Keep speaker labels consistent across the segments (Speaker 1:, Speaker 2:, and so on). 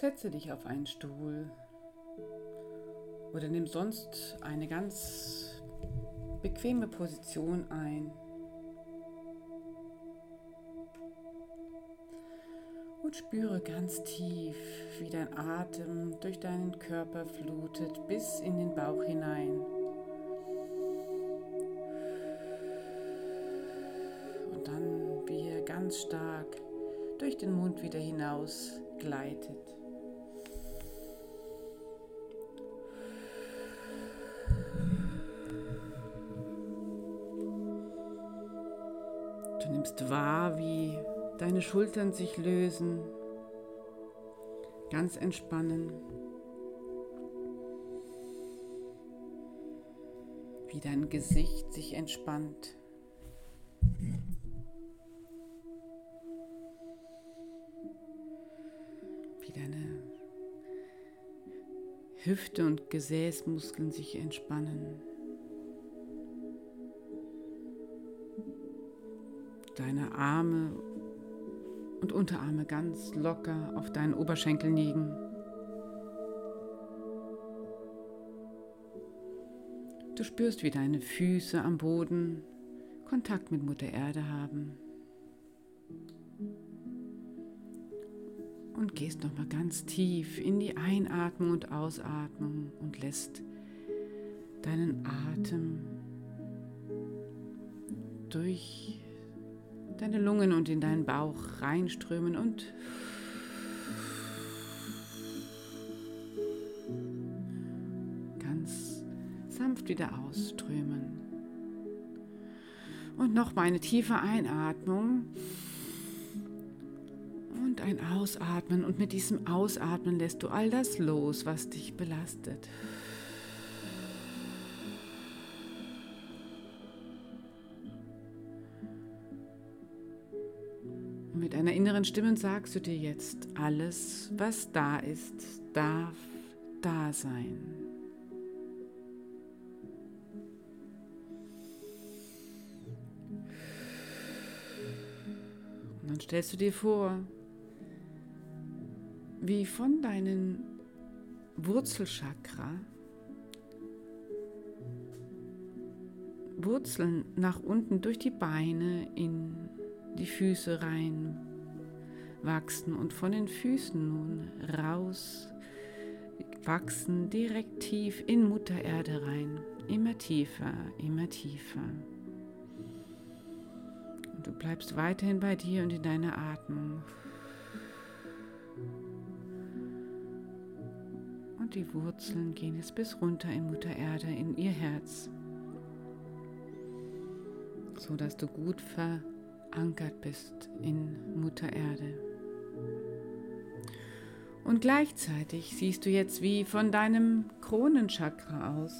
Speaker 1: Setze dich auf einen Stuhl oder nimm sonst eine ganz bequeme Position ein und spüre ganz tief, wie dein Atem durch deinen Körper flutet bis in den Bauch hinein. Und dann, wie er ganz stark durch den Mund wieder hinaus gleitet. Du nimmst wahr, wie deine Schultern sich lösen, ganz entspannen, wie dein Gesicht sich entspannt. Wie deine Hüfte und Gesäßmuskeln sich entspannen. Deine Arme und Unterarme ganz locker auf deinen Oberschenkeln liegen. Du spürst, wie deine Füße am Boden Kontakt mit Mutter Erde haben. Und gehst nochmal ganz tief in die Einatmung und Ausatmung und lässt deinen Atem durch deine Lungen und in deinen Bauch reinströmen und ganz sanft wieder ausströmen. Und nochmal eine tiefe Einatmung und ein Ausatmen. Und mit diesem Ausatmen lässt du all das los, was dich belastet. Und mit einer inneren Stimme sagst du dir jetzt, alles, was da ist, darf da sein. Und dann stellst du dir vor, wie von deinen Wurzelchakra Wurzeln nach unten durch die Beine in die Füße rein wachsen und von den Füßen nun raus wachsen direkt tief in Mutter Erde rein. Immer tiefer, immer tiefer. Und du bleibst weiterhin bei dir und in deiner Atmung. Und die Wurzeln gehen jetzt bis runter in Mutter Erde, in ihr Herz, so dass du gut verankert bist in Mutter Erde. Und gleichzeitig siehst du jetzt, wie von deinem Kronenchakra aus,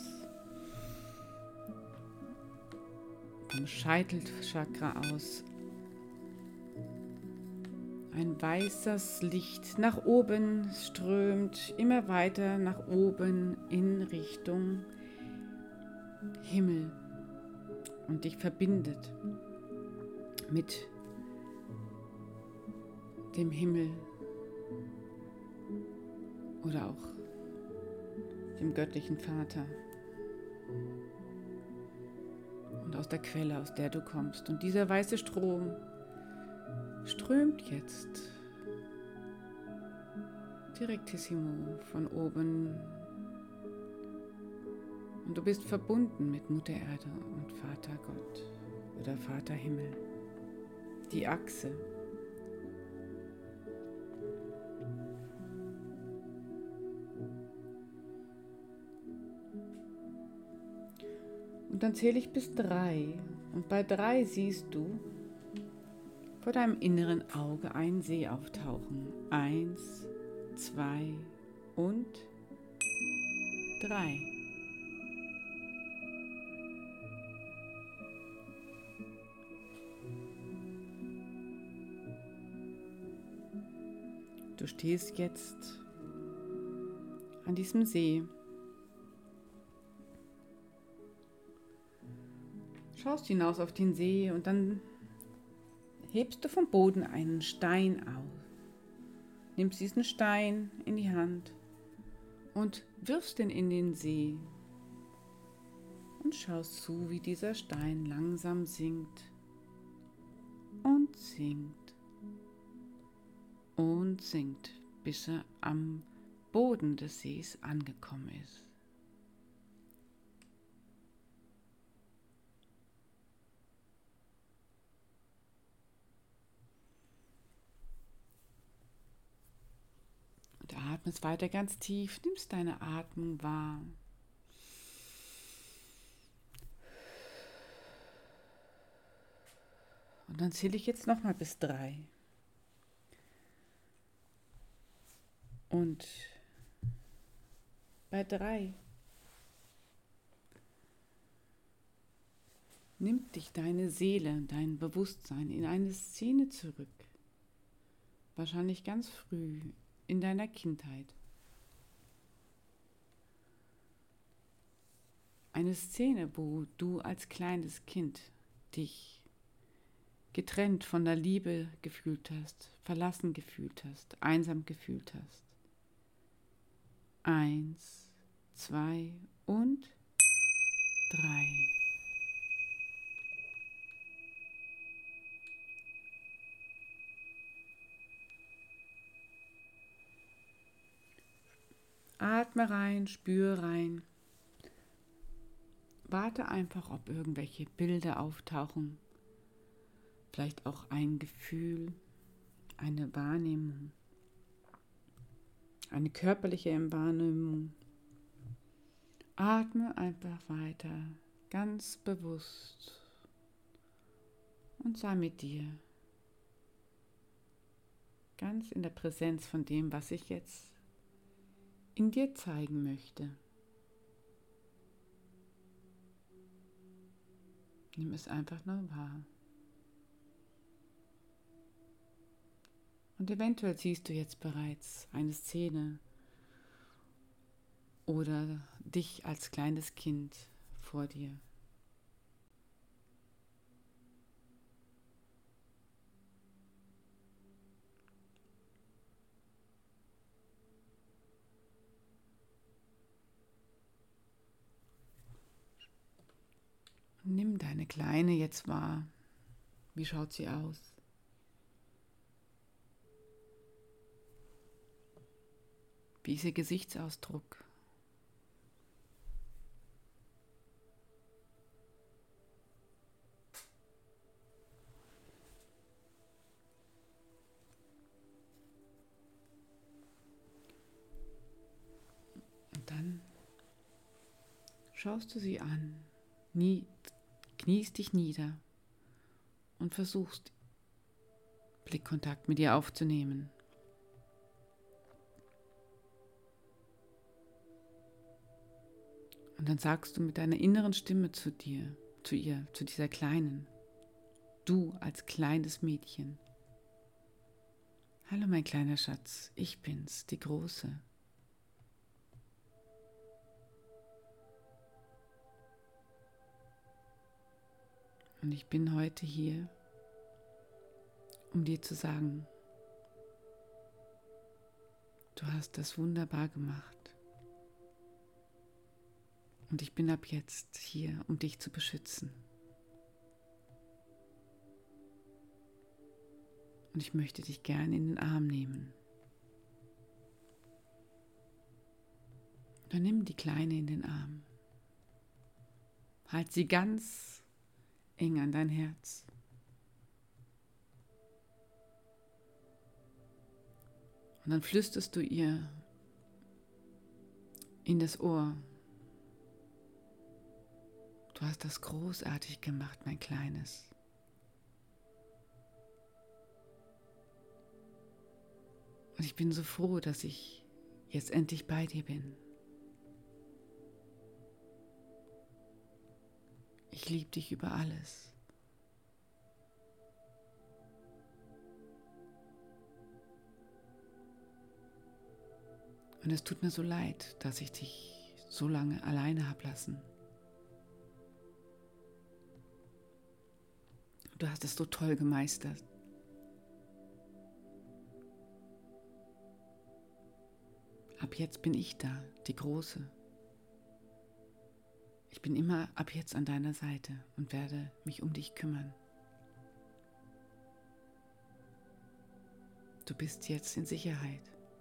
Speaker 1: vom Scheitelchakra aus, ein weißes Licht nach oben strömt, immer weiter nach oben in Richtung Himmel und dich verbindet mit dem Himmel oder auch dem göttlichen Vater und aus der Quelle, aus der du kommst. Und dieser weiße Strom strömt jetzt direktissimo von oben und du bist verbunden mit Mutter Erde und Vater Gott oder Vater Himmel. Die Achse. Und dann zähle ich bis 3 und bei 3 siehst du vor deinem inneren Auge einen See auftauchen. 1, 2 und 3. Du stehst jetzt an diesem See. Schaust hinaus auf den See und dann hebst du vom Boden einen Stein auf. nimmst diesen Stein in die Hand und wirfst ihn in den See und schaust zu, wie dieser Stein langsam sinkt und sinkt und sinkt, bis er am Boden des Sees angekommen ist. Und atmest weiter ganz tief, nimmst deine Atmung wahr. Und dann zähle ich jetzt nochmal bis 3. Und bei 3 nimmt dich deine Seele, dein Bewusstsein in eine Szene zurück. Wahrscheinlich ganz früh in deiner Kindheit. Eine Szene, wo du als kleines Kind dich getrennt von der Liebe gefühlt hast, verlassen gefühlt hast, einsam gefühlt hast. 1, 2 und 3. Atme rein, spüre rein. Warte einfach, ob irgendwelche Bilder auftauchen. Vielleicht auch ein Gefühl, eine Wahrnehmung, eine körperliche Wahrnehmung. Atme einfach weiter, ganz bewusst und sei mit dir. Ganz in der Präsenz von dem, was ich jetzt in dir zeigen möchte. Nimm es einfach nur wahr. Und eventuell siehst du jetzt bereits eine Szene oder dich als kleines Kind vor dir. Nimm deine Kleine jetzt wahr. Wie schaut sie aus? Wie ist ihr Gesichtsausdruck? Und dann schaust du sie an, kniest dich nieder und versuchst Blickkontakt mit ihr aufzunehmen. Und dann sagst du mit deiner inneren Stimme zu ihr, zu dieser Kleinen, du als kleines Mädchen: Hallo mein kleiner Schatz, ich bin's, die Große. Und ich bin heute hier, um dir zu sagen, du hast das wunderbar gemacht. Und ich bin ab jetzt hier, um dich zu beschützen. Und ich möchte dich gern in den Arm nehmen. Dann nimm die Kleine in den Arm. Halt sie ganz eng an dein Herz. Und dann flüsterst du ihr in das Ohr: Du hast das großartig gemacht, mein Kleines. Und ich bin so froh, dass ich jetzt endlich bei dir bin. Ich liebe dich über alles. Und es tut mir so leid, dass ich dich so lange alleine habe lassen. Du hast es so toll gemeistert. Ab jetzt bin ich da, die Große. Ich bin immer ab jetzt an deiner Seite und werde mich um dich kümmern. Du bist jetzt in Sicherheit.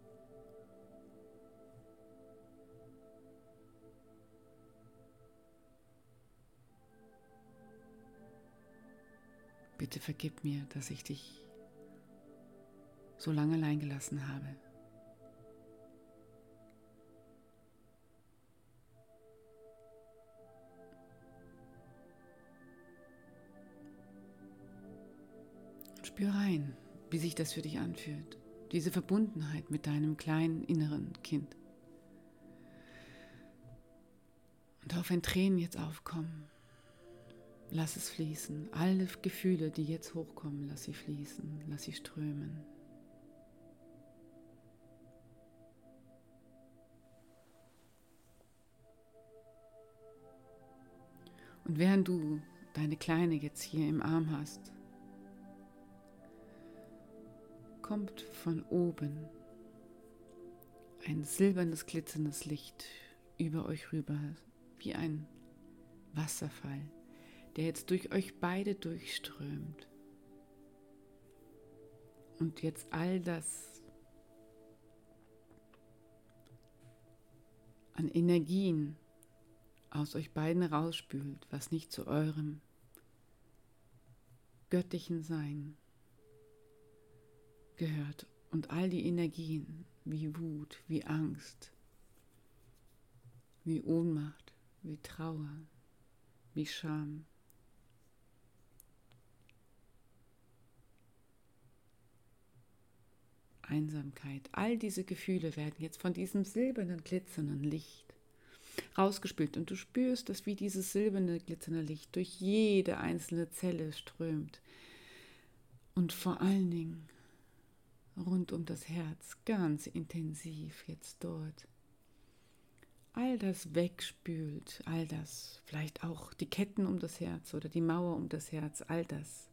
Speaker 1: Bitte vergib mir, dass ich dich so lange allein gelassen habe. Spür rein, wie sich das für dich anfühlt. Diese Verbundenheit mit deinem kleinen inneren Kind. Und auch wenn Tränen jetzt aufkommen, lass es fließen. Alle Gefühle, die jetzt hochkommen, lass sie fließen, lass sie strömen. Und während du deine Kleine jetzt hier im Arm hast, kommt von oben ein silbernes, glitzerndes Licht über euch rüber, wie ein Wasserfall, der jetzt durch euch beide durchströmt. Und jetzt all das an Energien aus euch beiden rausspült, was nicht zu eurem göttlichen Sein gehört. Und all die Energien wie Wut, wie Angst, wie Ohnmacht, wie Trauer, wie Scham, Einsamkeit, all diese Gefühle werden jetzt von diesem silbernen, glitzernden Licht rausgespült. Und du spürst, dass wie dieses silberne, glitzernde Licht durch jede einzelne Zelle strömt. Und vor allen Dingen rund um das Herz, ganz intensiv jetzt dort. All das wegspült, all das, vielleicht auch die Ketten um das Herz oder die Mauer um das Herz, all das,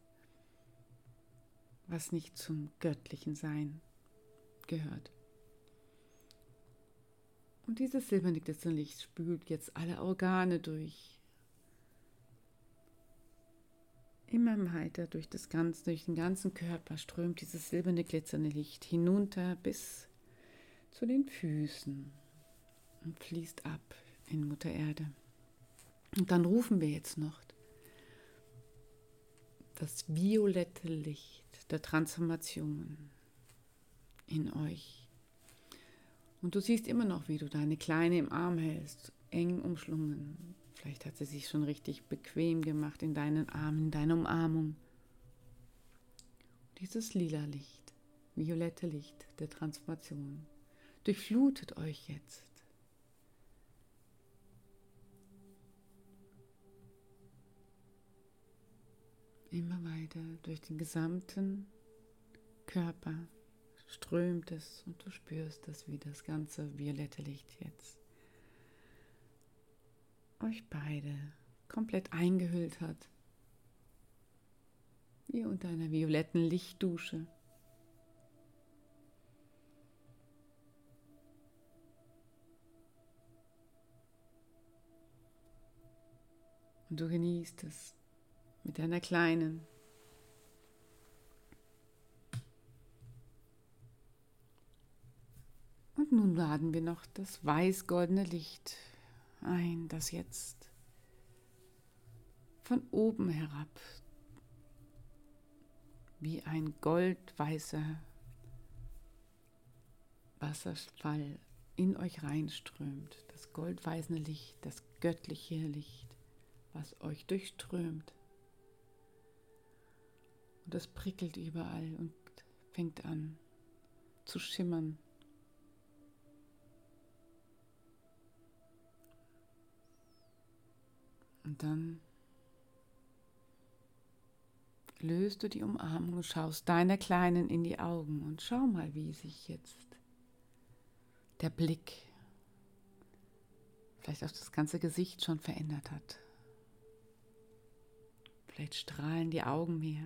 Speaker 1: was nicht zum göttlichen Sein gehört. Und dieses silberne glitzernde Licht spült jetzt alle Organe durch. Immer weiter durch den ganzen Körper strömt dieses silberne glitzernde Licht hinunter bis zu den Füßen und fließt ab in Mutter Erde. Und dann rufen wir jetzt noch das violette Licht der Transformation in euch. Und du siehst immer noch, wie du deine Kleine im Arm hältst, eng umschlungen. Vielleicht hat sie sich schon richtig bequem gemacht in deinen Armen, in deiner Umarmung. Dieses lila Licht, violette Licht der Transformation durchflutet euch jetzt. Immer weiter durch den gesamten Körper strömt es und du spürst es, wie das ganze violette Licht jetzt euch beide komplett eingehüllt hat, wie unter einer violetten Lichtdusche. Und du genießt es mit deiner Kleinen. Und nun laden wir noch das weiß-goldene Licht ein, das jetzt von oben herab wie ein goldweißer Wasserfall in euch reinströmt. Das goldweiße Licht, das göttliche Licht, was euch durchströmt. Und das prickelt überall und fängt an zu schimmern. Und dann löst du die Umarmung und schaust deiner Kleinen in die Augen und schau mal, wie sich jetzt der Blick, vielleicht auch das ganze Gesicht schon verändert hat. Vielleicht strahlen die Augen mehr.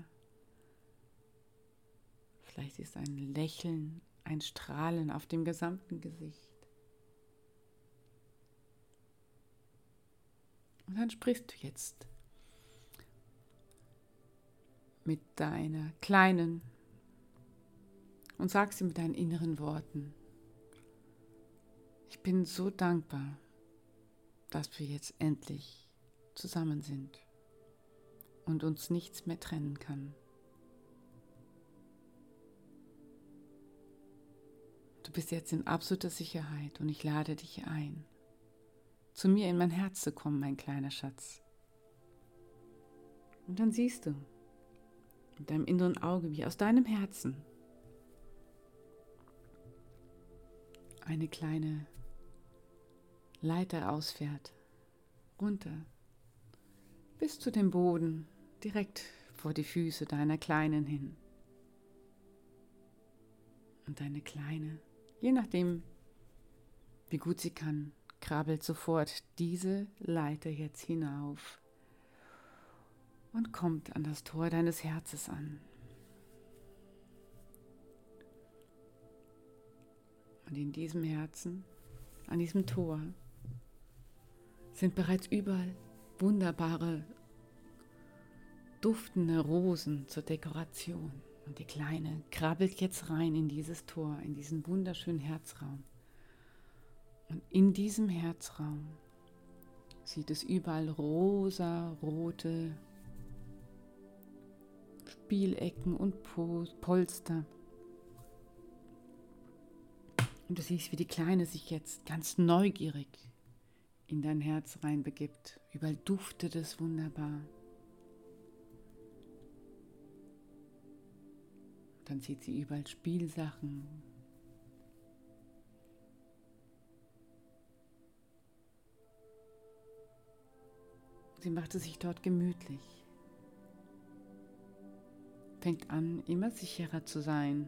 Speaker 1: Vielleicht ist ein Lächeln, ein Strahlen auf dem gesamten Gesicht. Und dann sprichst du jetzt mit deiner Kleinen und sagst sie mit deinen inneren Worten: Ich bin so dankbar, dass wir jetzt endlich zusammen sind und uns nichts mehr trennen kann. Du bist jetzt in absoluter Sicherheit und ich lade dich ein, zu mir in mein Herz zu kommen, mein kleiner Schatz. Und dann siehst du mit deinem inneren Auge, wie aus deinem Herzen eine kleine Leiter ausfährt, runter, bis zu dem Boden, direkt vor die Füße deiner Kleinen hin. Und deine Kleine, je nachdem, wie gut sie kann, krabbelt sofort diese Leiter jetzt hinauf und kommt an das Tor deines Herzes an. Und in diesem Herzen, an diesem Tor, sind bereits überall wunderbare, duftende Rosen zur Dekoration. Und die Kleine krabbelt jetzt rein in dieses Tor, in diesen wunderschönen Herzraum. Und in diesem Herzraum sieht es überall rosa-rote Spielecken und Polster. Und du siehst, wie die Kleine sich jetzt ganz neugierig in dein Herz reinbegibt. Überall duftet es wunderbar. Dann sieht sie überall Spielsachen. Sie macht es sich dort gemütlich. Fängt an, immer sicherer zu sein.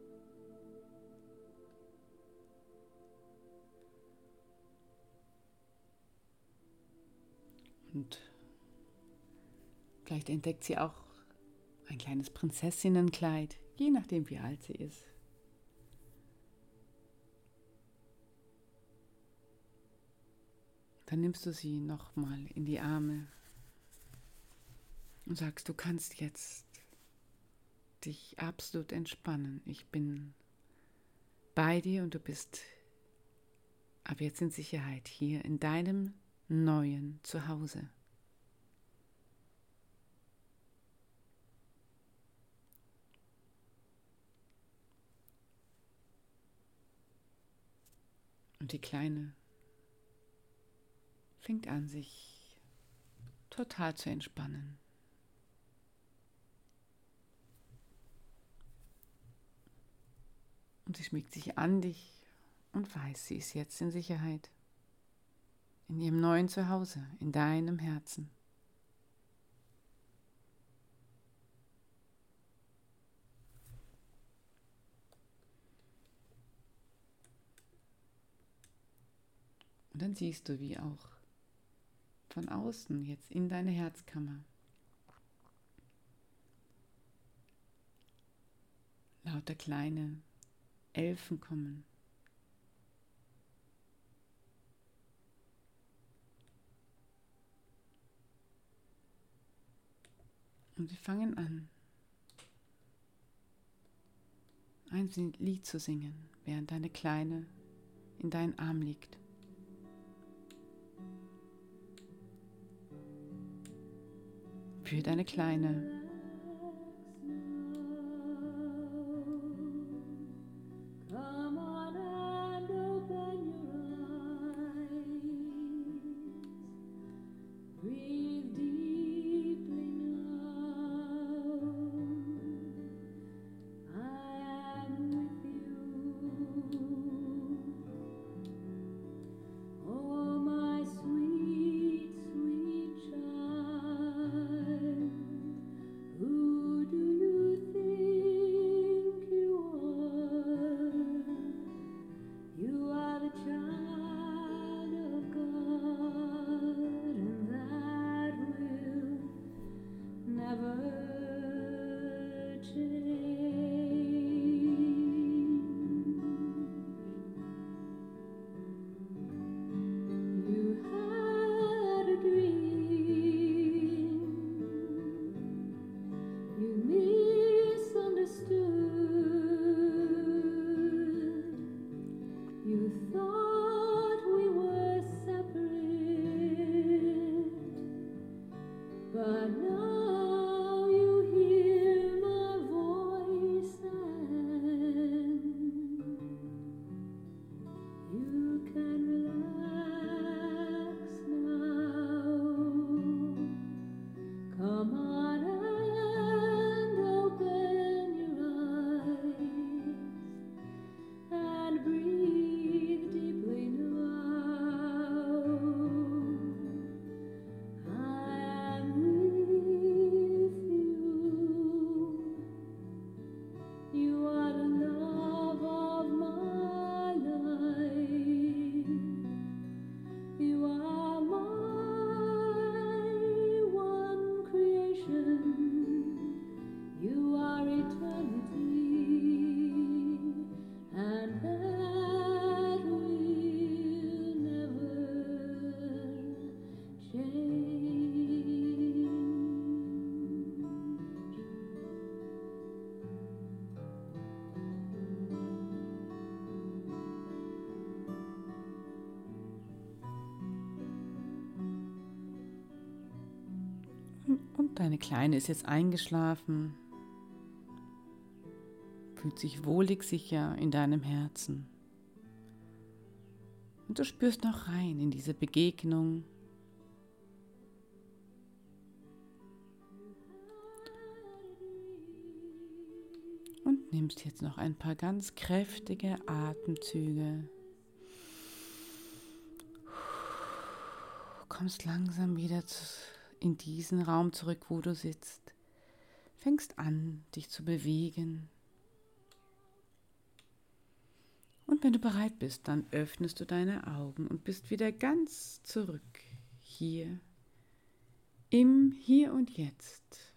Speaker 1: Und vielleicht entdeckt sie auch ein kleines Prinzessinnenkleid, je nachdem, wie alt sie ist. Dann nimmst du sie nochmal in die Arme und sagst, du kannst jetzt dich absolut entspannen. Ich bin bei dir und du bist ab jetzt in Sicherheit hier in deinem neuen Zuhause. Und die Kleine fängt an, sich total zu entspannen. Und sie schmiegt sich an dich und weiß, sie ist jetzt in Sicherheit. In ihrem neuen Zuhause, in deinem Herzen. Und dann siehst du, wie auch von außen jetzt in deine Herzkammer lauter kleine Elfen kommen. Und sie fangen an, ein Lied zu singen, während deine Kleine in deinen Arm liegt. Für deine Kleine. Und deine Kleine ist jetzt eingeschlafen, fühlt sich wohlig sicher in deinem Herzen. Und du spürst noch rein in diese Begegnung. Und nimmst jetzt noch ein paar ganz kräftige Atemzüge. Kommst langsam wieder in diesen Raum zurück, wo du sitzt. Fängst an, dich zu bewegen. Und wenn du bereit bist, dann öffnest du deine Augen und bist wieder ganz zurück hier, im Hier und Jetzt.